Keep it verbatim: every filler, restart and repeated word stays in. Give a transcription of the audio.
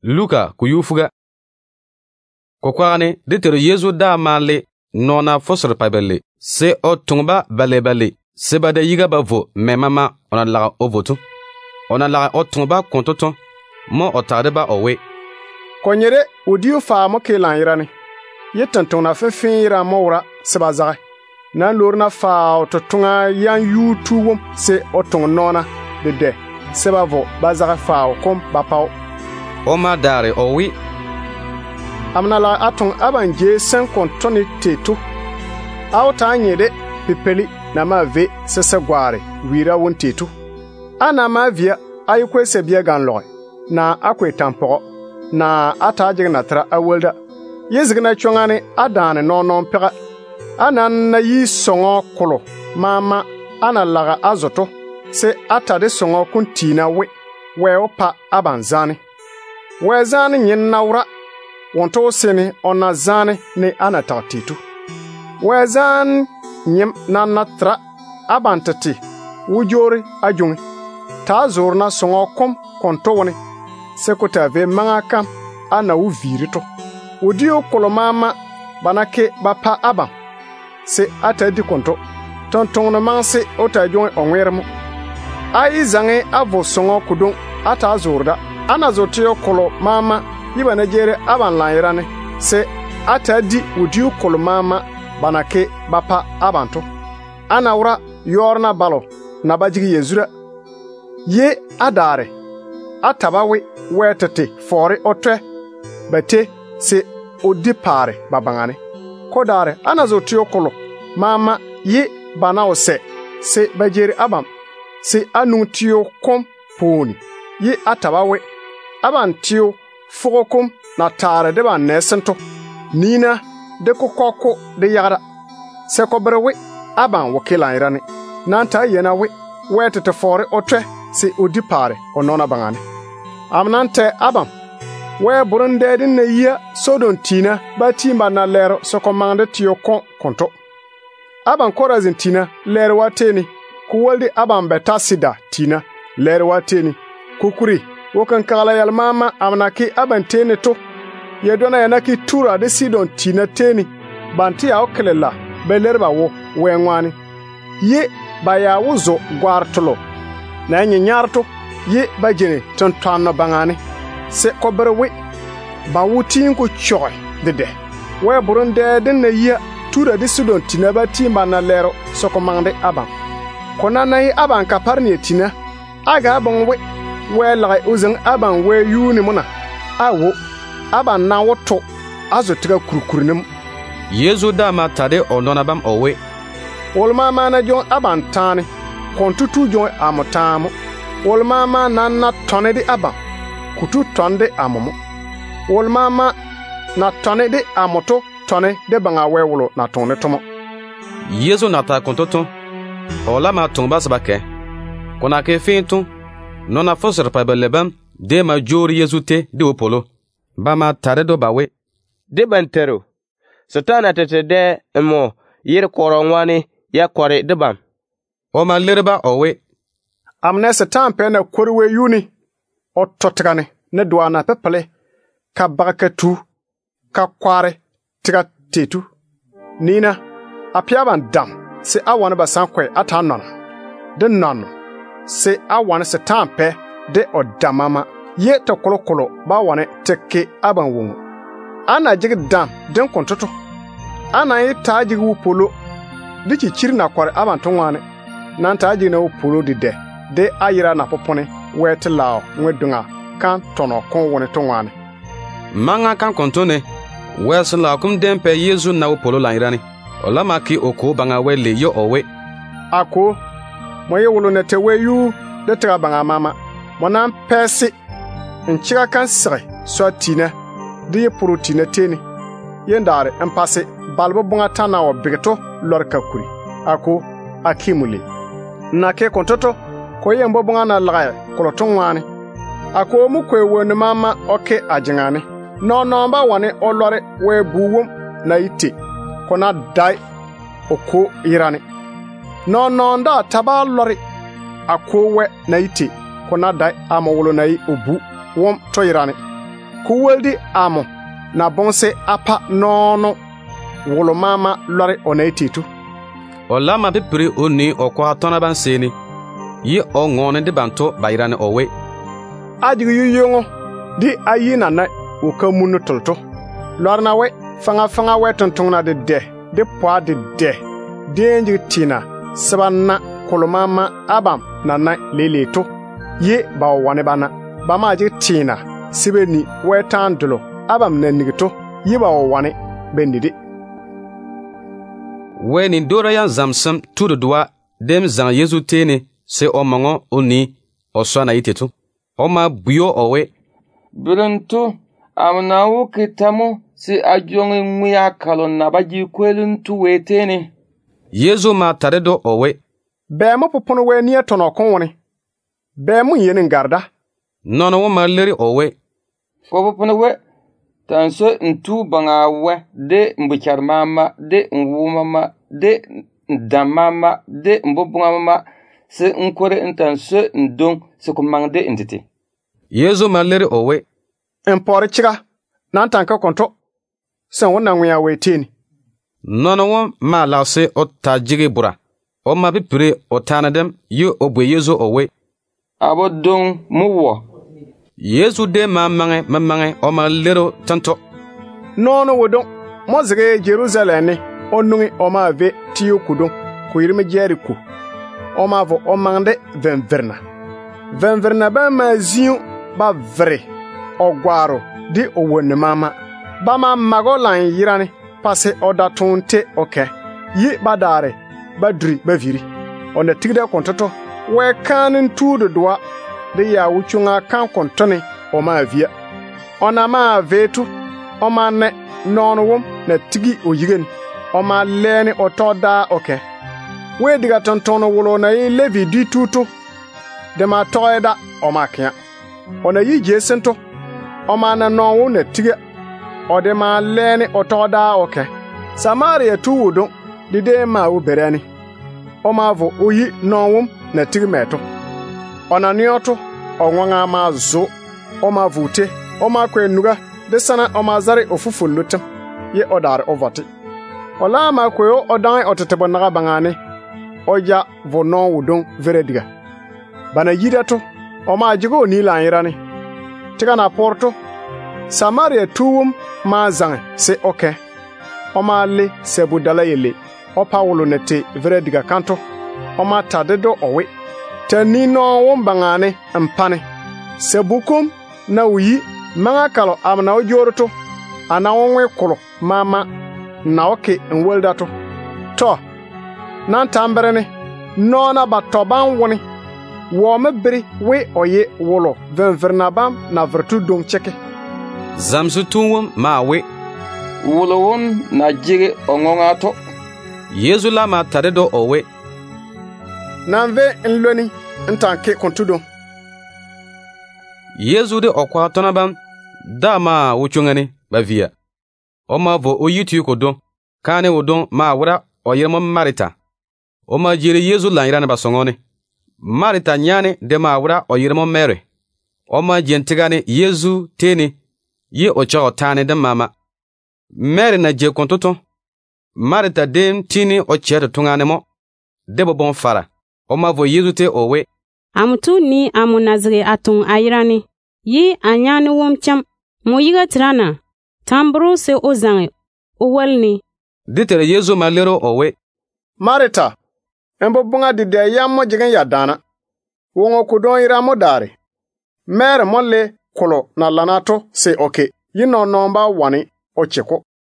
Luka ku yufuga. Kokwani ditere Yesu da mali nona fosr pabeli. Se o tungba bale bale. Se bade yiga bavo memama ona laga ovotu. Ona laga o tungba kontoton. Mo o tadeba owe. Konyere udiu fa mo ke lanirani. Yetan tona fefin ira mora sebazaga. Na lorna fa o totunga yan yutuwum se o tung nona de de. Sebavo bazaga fa o kom bapao. Oma dare owi. Amna la atung abanje sen kontoni tetu. Auta nyede pipeli na ma ve sese gware wira won tetu. Ana ma via ayikwe sebia ganloy na akwe tampo na atajig na tra awelda. Yezigna chongane adane nonon pega. Ana na yi songo kolo mama ana laga azoto se atade songo kuntina we we opa abanzani. We zani nyin naura wonto seni ona zani ni ana tatitu. We zan nyim na natra abantati wujori ajungi. Ta zorna songo kom konto woni sekota ve manga kam ana u virito. Udio kolomama banake bapa aban se atadi konto tonton no manse otajon onwermo ai zange avo songo kudon ata zorda ana zotio kolo mama yibana jere aban lairane se atadi udio kolomama banake bapa abanto ana wura yorna balo na bajigi yezura ye adare atabawe wetete fori otwe bete se odipare babangane kodare ana zotio kolo mama ye bana ose se bajeri abam se anutio kom poni ye atabawe aban tio fogokom na tare de ban nesento nina de kokoko de yara se kobrewe aban wakilan irane nanta yena we wetete fori otwe se odipare onona bangane amnante abam we burunde din na yia sodon tina batimba na lero sokomande tio kon konto aban korazin tina lero wateni kuwaldi aban betasida tina lero wateni kukuri wokan kala yal mama amnaki aban tene to yedona yanaki tura de sidon tina teni banti ya okelela belerba wo wenwani ye baya wuzo gwartolo na nyanyarto ye bajene tontano bangane se koberwe ba wutin ko choy dede we burunde den na yia tura de sidon tina batimba na lero sokomande aban kona nay aban kaparni tina aga bon we we la uzun aban we yuni muna awo aban na woto azotiga kurkurnim Yesu dama tade onona bam owe wolma mana jon aban tani kontutu jon amotamo wolma mana na tonedi aban kutu tonde amomo wolmama na tone de amoto tone de banga wewulo na tone tomo Yesu na ta kontoto ola ma tumba sabake kona ke fintu nona fosr pa belebam de ma jori Yesu te de opolo ba ma tare do bawe de bantero satana tete de mo yir koronwani ya kore de bam o ma lerba owe amne satan pe na korwe yuni o totgane ne duana pepele ka bakatu ka kware tiga tetu nina apiaban dam se awana basankwe ata nona de nono se awana se tampe de odamama ye to kolokolo ba wane teke aban wongu ana jig dam den kontoto ana yi taji wu polo dichi chirna kware aban tonwane nan taji na wu polo de de de ayira na popone wetlao nwedunga kan tono kon woni tonwane manga kan kontone wesla kum dempe Yesu na polo lairani olama ki oko banga wele yo owe ako moye wolo nete weyu de tra banga mama monan pesi nchira kan sire so tina de protein teni yendare empase balbo bunga tana o bigto lorka kuri ako akimuli na ke kontoto ko yembo bunga na laga koloton wani ako mu kwe wonu mama oke ajingane no nomba wane olore we buwum na ite kona dai oko irani no nonda taba lori akowe na ite kona dai amawolo na obu wom to irani ku weldi amo na bonse apa nono wolo mama lori ona ititu o lama bipiri o ni o kwa tona ban seni yi o ngone de banto bayrane o we ajigi yuyongo di ayina na o kamunu tolto lorna we fanga fanga we tontongna de de de poa de de denji tina sabanna kolomama abam nana leleto ye ba wane bana ba maji tina sibeni wetandulo abam nanigito ye ba wane bendidi weni dora yan zamsam tudu dua dem zang Yesu tene se o mango oni o swana itetu o ma buyo owe birintu amnawu kitamu si ajongi muya kalon na baji kweluntu wetene Yesu ma taredo owe be mo popono we ni etono konwoni be mo yenin garda nono wo ma leri owe fo popono we tanso ntu banga we de mbuchar mama de nwumama de ndamama de mbobungama se nkore ntanso ndong se kumangde entity Yesu ma leri owe empore chiga nan tanka konto sen wona nwe ya weteni nono wo ma lase o tajigi bura o ma bipire o tanadem yo obwe Yesu owe abo dong muwo Yesu de ma mange ma mange o ma lero tanto nono wodon mozige Jerusalem ni onungi o ma ve tiyo kudon ku yirme Jericho o ma vo o mangde venverna venverna ba ma ziu ba vre o gwaro di o wonne mama ba ma magolan yirani pase o da tonte oke yi badare badri baviri ona tigda kontoto we kanin tudo doa de ya wuchunga kan kontone o ma via ona ma vetu o ma ne nonwom na tigi o yigen o ma leni o toda oke we diga tontono wulo na yi levi di tutu de ma toeda o ma kya ona yi jesento o ma na nonwo na tiga o de ma leni o toda oke Samaria tuwudo di de ma u berani o ma vo oyi nonwom na tigi meto ona nioto o nwanga ma zo o ma vute o ma kwenuga de sana o ma zare ofufulutem ye odare ovati ola ma kweyo odan otetebo naga bangane oja vo non wudon verediga bana yidato o ma jigo ni la irani tiga na porto Samaria tuwum ma zange se oke o ma le sebu dala yele o pawulo nete verediga kanto o ma tadedo owe tani no wombangane mpane sebukum na uyi manga kalo amna ojoroto ana wonwe kulo mama na oke nweldato to nan tamberene nona batoban woni wo mebri we oye wolo venvernabam na vertu dum cheke zamsu tunwum ma we wulo won na jige ongonga to Yesu la ma taredo owe nanve nloni ntanke kontudo Yesu de okwa tonabam dama wuchungani bavia o ma vo oyitu ko don kane wodon ma wura o yirmo Marita o ma jiri Yesu la irane basongone Marita nyane de ma wura o yirmo Mary o ma jentigane Yesu tene ye o chago tane de mama Mary na je kontoto Marita dem tini o chere tungane mo debo bon fara o ma vo Yesu te owe Amutu ni amunazge atung ayrani yi anyani womcham mo yiga trana tambro se ozange owalni ditere Yesu malero owe Marita embo bunga di de yammo jigen yadana wongo kudon ira mo dare mere molle kolo na lanato se oke yino nomba wani ocheko